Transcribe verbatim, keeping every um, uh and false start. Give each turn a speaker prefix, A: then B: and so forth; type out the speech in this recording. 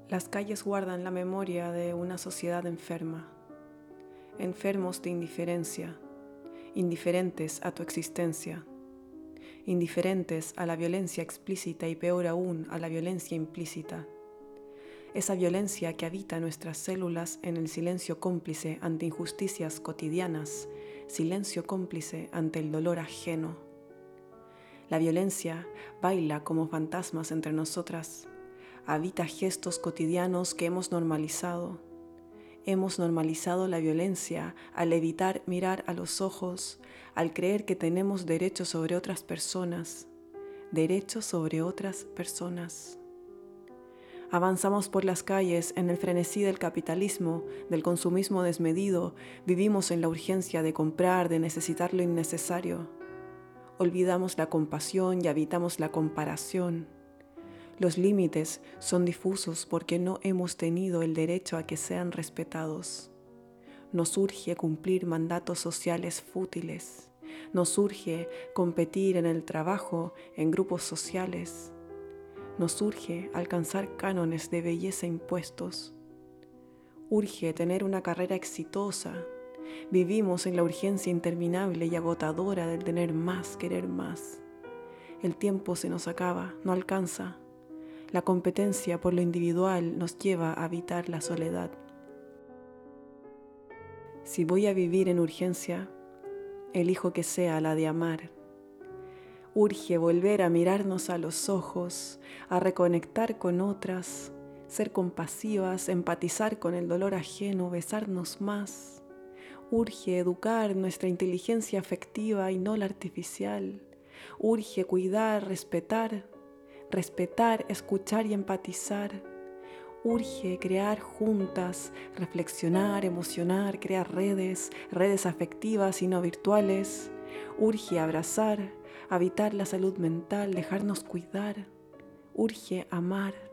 A: Las calles guardan la memoria de una sociedad enferma, enfermos de indiferencia, indiferentes a tu existencia, indiferentes a la violencia explícita y peor aún a la violencia implícita. Esa violencia que habita nuestras células en el silencio cómplice ante injusticias cotidianas, silencio cómplice ante el dolor ajeno. La violencia baila como fantasmas entre nosotras, habita gestos cotidianos que hemos normalizado. Hemos normalizado la violencia al evitar mirar a los ojos, al creer que tenemos derechos sobre otras personas, derechos sobre otras personas. Avanzamos por las calles en el frenesí del capitalismo, del consumismo desmedido, vivimos en la urgencia de comprar, de necesitar lo innecesario. Olvidamos la compasión y habitamos la comparación. Los límites son difusos porque no hemos tenido el derecho a que sean respetados. Nos urge cumplir mandatos sociales fútiles. Nos urge competir en el trabajo, en grupos sociales. Nos urge alcanzar cánones de belleza impuestos. Urge tener una carrera exitosa. Vivimos en la urgencia interminable y agotadora del tener más, querer más. El tiempo se nos acaba, no alcanza. La competencia por lo individual nos lleva a habitar la soledad. Si voy a vivir en urgencia, elijo que sea la de amar. Urge volver a mirarnos a los ojos, a reconectar con otras, ser compasivas, empatizar con el dolor ajeno, besarnos más. Urge educar nuestra inteligencia afectiva y no la artificial. Urge cuidar, respetar, respetar, escuchar y empatizar. Urge crear juntas, reflexionar, emocionar, crear redes, redes afectivas y no virtuales. Urge abrazar, habitar la salud mental, dejarnos cuidar. Urge amar.